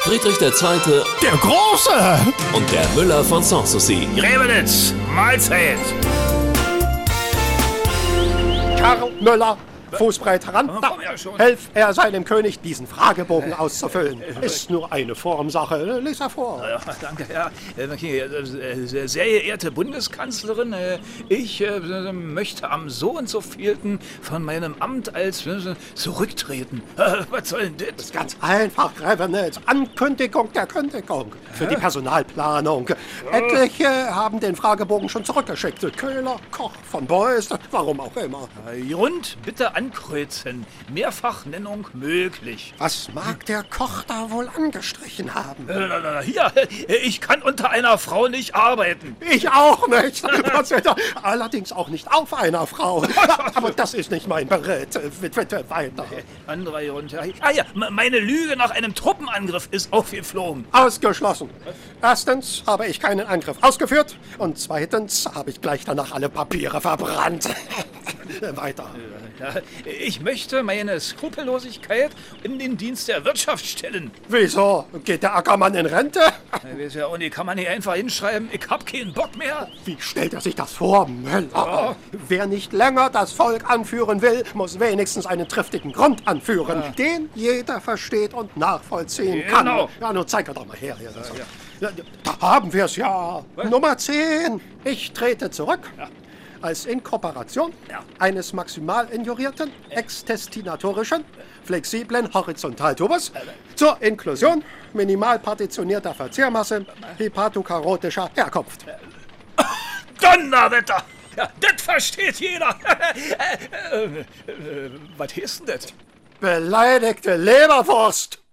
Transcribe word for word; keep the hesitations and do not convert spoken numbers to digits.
Friedrich der Zweite. Der Große! Und der Müller von Sanssouci. Grevenitz, Mahlzeit! Karl Müller, Fußbreit heran. Oh, komm ja schon. Helf er seinem König, diesen Fragebogen auszufüllen. Ist nur eine Formsache. Lies er vor. Ja, danke, Herr. Äh, Sehr geehrte Bundeskanzlerin, äh, ich äh, möchte am so und so vielten von meinem Amt als äh, zurücktreten. Äh, Was soll denn Das das? ist ganz einfach, Grevenitz. Ankündigung der Kündigung für die Personalplanung. Etliche haben den Fragebogen schon zurückgeschickt. Köhler, Koch, von Beuys, warum auch immer. Grund, bitte ankreuzen. Mehrfachnennung möglich. Was mag der Koch da wohl angestrichen haben? Äh, Hier, ich kann unter einer Frau nicht arbeiten. Ich auch nicht. Allerdings auch nicht auf einer Frau. Aber das ist nicht mein Beritt. Bitte weiter. Andere runter. Ah ja, m- meine Lüge nach einem Truppenangriff ist aufgeflogen. Ausgeschlossen. Erstens habe ich keinen Angriff ausgeführt und zweitens habe ich gleich danach alle Papiere verbrannt. Weiter. Ja, ich möchte meine Skrupellosigkeit in den Dienst der Wirtschaft stellen. Wieso? Geht der Ackermann in Rente? Weiß ja, und die kann man nicht einfach hinschreiben, ich hab keinen Bock mehr. Wie stellt er sich das vor, Müller? Wer nicht länger das Volk anführen will, muss wenigstens einen triftigen Grund anführen, den jeder versteht und nachvollziehen kann. Genau. Ja, nun zeig er doch mal her. Hier. Ja, da haben wir es ja. Nummer zehn. Ich trete zurück. Als Inkorporation Ja. eines maximal injurierten, extestinatorischen, flexiblen Horizontaltubus zur Inklusion minimal partitionierter Verzehrmasse hepatokarotischer Herkunft. Donnerwetter! Ja, das versteht jeder. äh, äh, äh, was heißt denn das? Beleidigte Leberwurst!